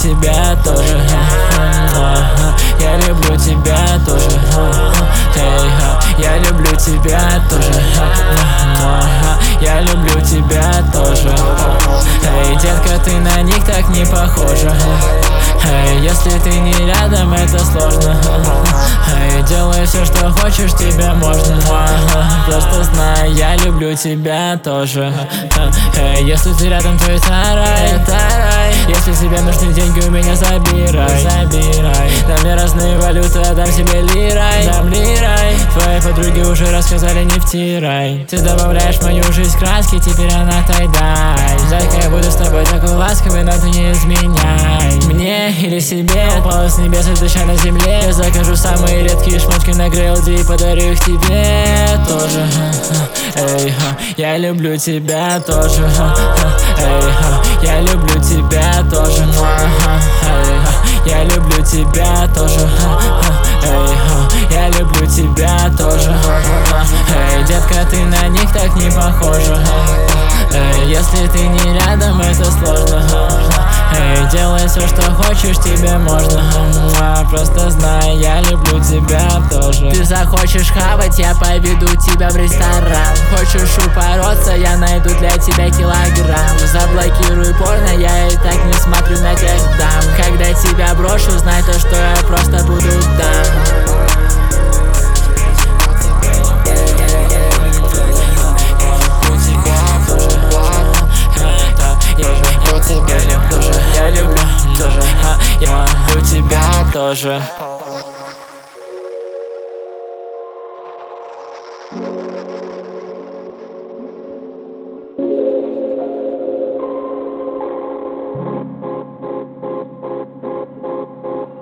тебя тоже. Я люблю тебя тоже. Я люблю тебя тоже. Я люблю тебя тоже. Эй, детка, ты на них так не похожа. Эй, если ты не рядом, это сложно. Эй, делай все, что хочешь, тебе можно. Просто знай, я люблю тебя тоже. Эй, если ты рядом, то это рай. Если тебе нужны деньги, у меня забирай. Дам мне разные валюты, отдам себе лирай. Дам лирай. Твои подруги уже рассказали, не втирай. Ты добавляешь в мою жизнь краски, теперь она тайдай. Зайка, я буду с тобой такой ласковый, но ты не изменяй мне или себе. Упала с небес и душа на земле. Я закажу самые редкие шмотки на Грейлде и подарю их тебе тоже. Эй, я люблю тебя тоже. Эй, я люблю тебя тоже. Я люблю тебя тоже. Эй, я люблю тебя тоже. Эй, детка, ты на них так не похожа. Эй, если ты не рядом, это сложно. Эй, делай все, что хочешь, тебе можно. Просто знай, я люблю тебя тоже. Ты захочешь хавать, я поведу тебя в ресторан. Хочешь упороться, я найду для тебя килограмм. Заблокируй порно, я и так не смотрю на тех дам. Когда тебя брошу, знай то, что я просто буду там. Я люблю тоже.